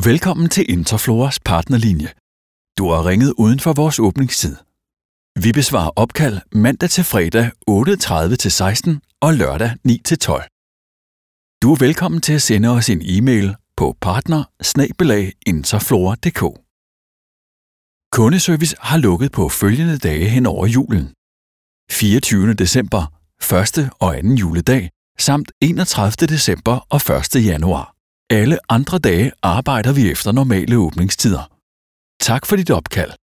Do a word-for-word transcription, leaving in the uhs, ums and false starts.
Velkommen til Interfloras partnerlinje. Du har ringet uden for vores åbningstid. Vi besvarer opkald mandag til fredag otte tredive til seksten og lørdag ni til tolv. Du er velkommen til at sende os en e-mail på partner bindestreg interflora punktum d k. Kundeservice har lukket på følgende dage hen over julen. fireogtyvende december, første og anden juledag, samt enogtredivte december og første januar. Alle andre dage arbejder vi efter normale åbningstider. Tak for dit opkald.